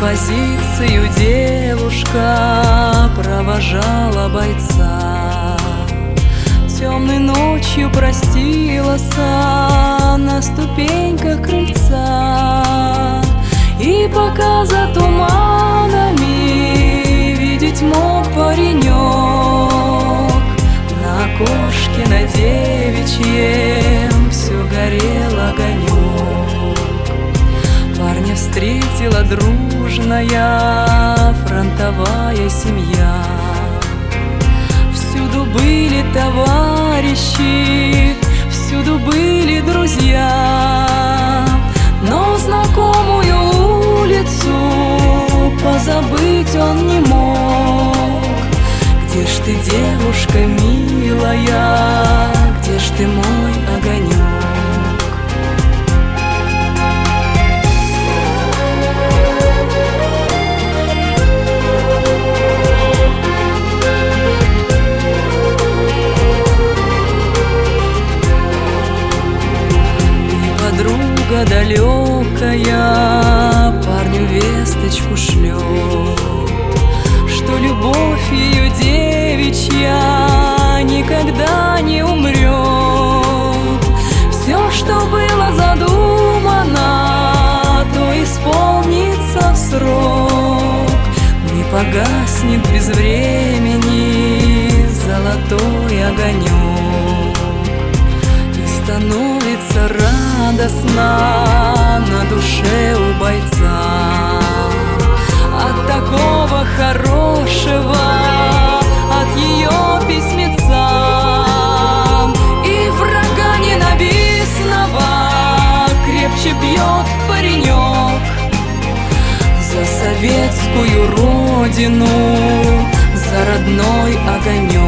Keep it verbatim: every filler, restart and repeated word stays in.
позицию девушка провожала бойца. Темной ночью простилась на ступеньках крыльца, и пока за туманами видеть мог паренек, на окошке на девичьем все горел огонек. Парня встретила дружная фронтовая семья. Всюду были товарищи, всюду были друзья, но знакомую улицу позабыть он не мог. Где ж ты, девушка милая, где ж ты, мой огонек? Подруга далекая парню весточку шлет, что любовь ее девичья никогда не умрет. Все, что было задумано, то исполнится в срок. Не погаснет без времени золотой огонек, и становится радостно на душе у бойца от такого хорошего, от ее письмеца. И врага ненавистного крепче бьет паренек за советскую родину, за родной огонек.